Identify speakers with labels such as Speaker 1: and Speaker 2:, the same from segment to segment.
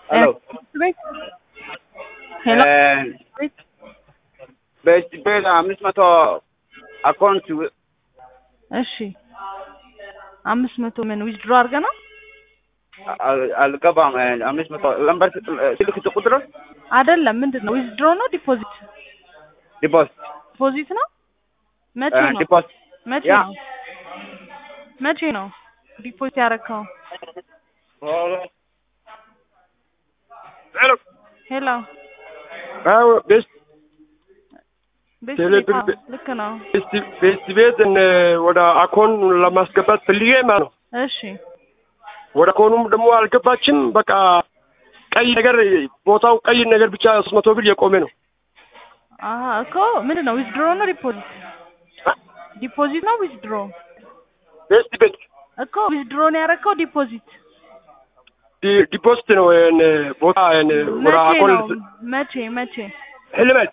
Speaker 1: Hello.
Speaker 2: ሄሎ
Speaker 1: በስቤት 500 አካውንት
Speaker 2: እሺ 500 ምን ዊዝድሮ አድርገህ ነው?
Speaker 1: አልገባም። 500 ለምበር ስልክ ቁጥር
Speaker 2: አይደለም። ምንድነው? ዊዝድሮ ነው ዲፖዚት? ዲፖዚት ነው። መቼ ነው?
Speaker 1: ዲፖዚት
Speaker 2: መቼ
Speaker 1: ያ
Speaker 2: ነው? መቼ ነው ዲፖዚት ያደረከው?
Speaker 1: ሄሎ
Speaker 2: ሄሎ
Speaker 3: አዎ ቤስት
Speaker 2: ልክ ነው።
Speaker 3: ቤት ወደ አካውንት ለማስገባት ፈልጌ ማለት ነው።
Speaker 2: እሺ
Speaker 3: ወደ አካውንቱም ደግሞ አልገባችም። በቃ ቀይ ነገር ቦታው ቀይ ነገር ብቻ 300 ብር የቆመ ነው።
Speaker 2: አሃ እኮ ምንድነው? ዊዝድሮ ነው ዲፖዚት? ዲፖዚት ነው ዊዝድሮ?
Speaker 3: ቤት
Speaker 2: እኮ ዊዝድሮ ነው ያደረከው ዲፖዚት?
Speaker 3: ዲፖዚት ነው ቦታ ወደ አካውንት
Speaker 2: መቼ
Speaker 3: ህልመት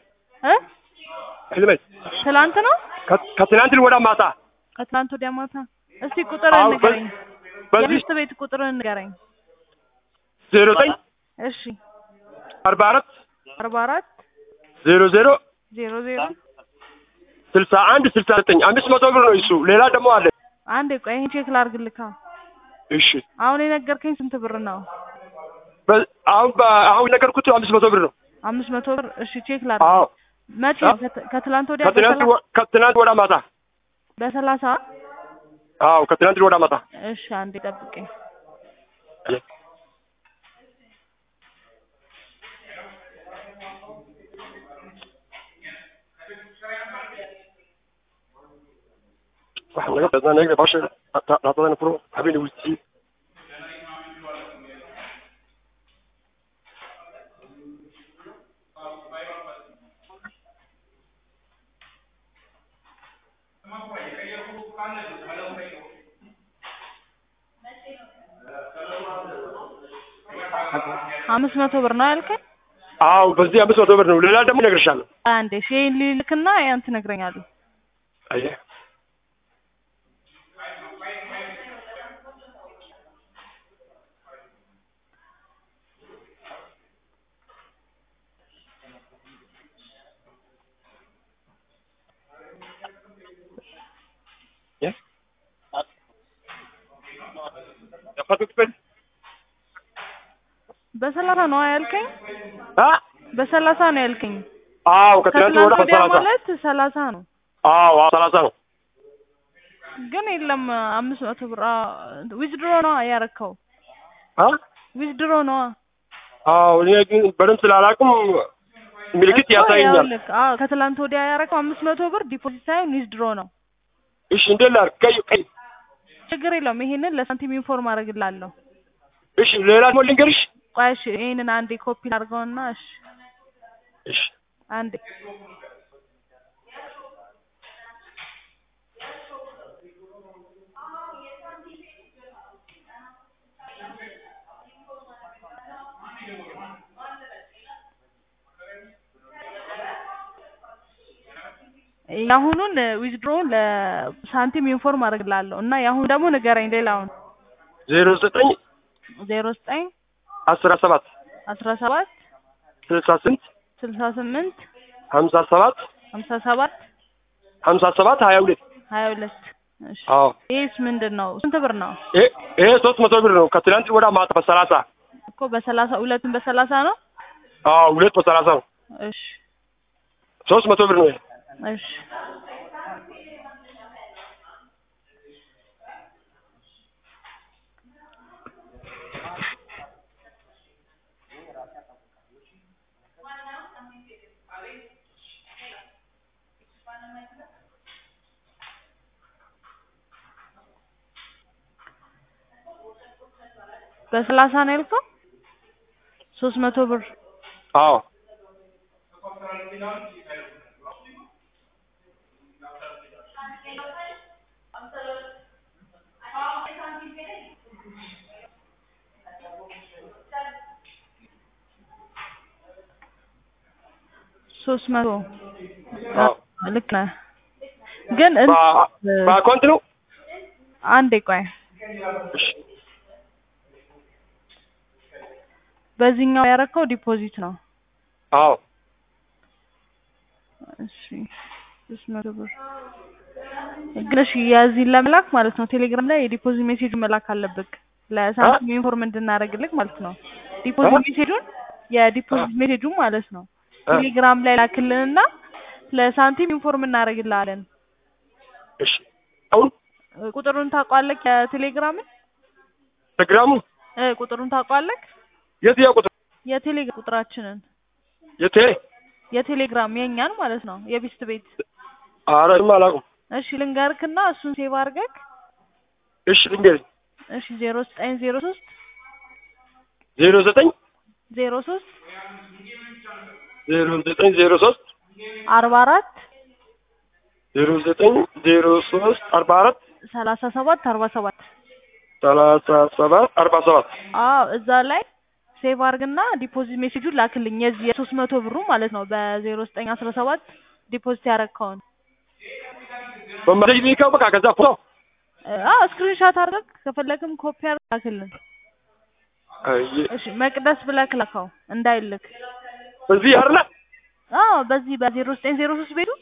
Speaker 2: ትላንት ነው?
Speaker 3: ከትላንት ወደ ማታ።
Speaker 2: ከትላንት ወደ ማታ። እስቲ ቁጥር ንገረኝ። የቤት ቤት ቁጥር ንገረኝ።
Speaker 3: 09
Speaker 2: እሺ
Speaker 3: 44
Speaker 2: 00
Speaker 3: 61 69 500 ብር ነው እሱ። ሌላ ደግሞ አለ።
Speaker 2: አንዴ ቆይ ይሄን ቼክ ላድርግልካ።
Speaker 3: እሺ
Speaker 2: አሁን የነገርከኝ ስንት ብር ነው?
Speaker 3: አሁን የነገርኩት 500 ብር ነው።
Speaker 2: 500 ብር። እሺ ቼክ ላድርግ።
Speaker 3: አዎ
Speaker 2: መቼ? ከትላንት ወዲያ
Speaker 3: ከትላንት ወደ ማታ።
Speaker 2: በ30
Speaker 3: አዎ ከትላንት ወደ ማታ።
Speaker 2: እሺ አንዴ ጠብቀኝ።
Speaker 3: واحد بدنا نقدر 10 نعطينا برو حبيبي وستي
Speaker 2: አምስት መቶ ብር ነው ያልከኝ?
Speaker 3: አዎ በዚህ 500 ብር ነው። ሌላ ደግሞ እነግርሻለሁ።
Speaker 2: አንዴ ሼን ልልክና ያን ትነግረኛለህ።
Speaker 3: አየህ
Speaker 2: በ30 ነው ያልከኝ? በ30 ነው ያልከኝ?
Speaker 3: አዎ ከትላንት ወደ 30
Speaker 2: ማለት 30 ነው።
Speaker 3: አዎ 30 ነው።
Speaker 2: ግን የለም 500 ብር ዊዝድሮ ነው ያረከው? ዊዝድሮ ነው።
Speaker 3: አዎ እኔ ግን በደንብ ስላላውቅም ምልክት ያሳየኛል።
Speaker 2: አዎ ከትላንት ወዲያ ያረከው 500 ብር ዲፖዚት ሳይሆን ዊዝድሮ ነው።
Speaker 3: እሺ እንዴት ላድርግ? ቀይ
Speaker 2: ችግር የለውም። ይሄንን ለሳንቲም ኢንፎርም አደርግልሃለሁ።
Speaker 3: እሺ ሌላ ደግሞ ልንገርሽ።
Speaker 2: ቆይ እሺ ይሄንን አንዴ ኮፒ አድርገውና እሺ አንዴ ያሁኑን ዊዝድሮውን ለሳንቲም ኢንፎርም አደርግልሃለሁ እና ያሁን ደግሞ ንገረኝ ሌላውን
Speaker 3: 09 17 68 57 22
Speaker 2: እሺ ይሄስ ምንድነው? ስንት ብር ነው?
Speaker 3: ይሄ 300 ብር ነው። ከትላንት ወደ ማታ በ30
Speaker 2: እኮ በ30 ሁለቱም በ30 ነው?
Speaker 3: አዎ ሁለት በ30 ነው።
Speaker 2: እሺ
Speaker 3: 300 ብር ነው።
Speaker 2: እሺ በ30 ነው ያልከው? 300 ብር።
Speaker 3: አዎ
Speaker 2: ሶስት መቶ ልክ ነህ። ግን
Speaker 3: በአካውንት ነው።
Speaker 2: አንዴ ቆይ በዚህኛው ያረከው ዲፖዚት ነው።
Speaker 3: አዎ
Speaker 2: እሺ 300 ብር ግን እሺ ያዚህ ለመላክ ማለት ነው ቴሌግራም ላይ የዲፖዚት ሜሴጅ መላክ አለብክ ለሳንቲም ኢንፎርም እንድናረግልክ ማለት ነው። ዲፖዚት ሜሴጁን የዲፖዚት ሜሴጁን ማለት ነው ቴሌግራም ላይ ላክልንና ለሳንቲም ኢንፎርም እናረግልሃለን።
Speaker 3: እሺ አሁን
Speaker 2: ቁጥሩን ታውቃለህ? የቴሌግራምን ቁጥሩን ታውቃለህ?
Speaker 3: የትኛው ቁጥር?
Speaker 2: የቴሌግራም ቁጥራችንን የቴሌግራም የኛን ማለት ነው የቢስት ቤት።
Speaker 3: ኧረ አላውቅም።
Speaker 2: እሺ ልንገርክና እሱን ሴቭ አድርገክ።
Speaker 3: እሺ ልንገርኝ።
Speaker 2: እሺ 0903
Speaker 3: 09
Speaker 2: 03
Speaker 3: 0903
Speaker 2: 44
Speaker 3: 0903 44
Speaker 2: 37 47
Speaker 3: 37 47
Speaker 2: አዎ እዛ ላይ ሴቭ አድርግና ዲፖዚት ሜሴጁን ላክልኝ የዚህ የ300 ብሩ ማለት ነው በ0917 ዲፖዚት ያረከውን
Speaker 3: በመለይ ሊካው በቃ ከዛ ፎቶ
Speaker 2: ስክሪንሾት አድርገህ ከፈለክም ኮፒ አድርገህ ላክልን። እሺ መቅደስ ብለህ ላከው እንዳይልክ
Speaker 3: በዚህ አይደለ?
Speaker 2: በዚህ በ0903 ቤቱ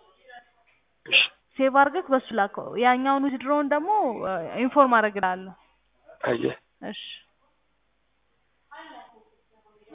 Speaker 2: ሴቭ አድርገህ በሱ ላከው። ያኛውን ዊዝድሮውን ደግሞ ኢንፎርም አደርግልሃለሁ።
Speaker 3: አየህ
Speaker 2: እሺ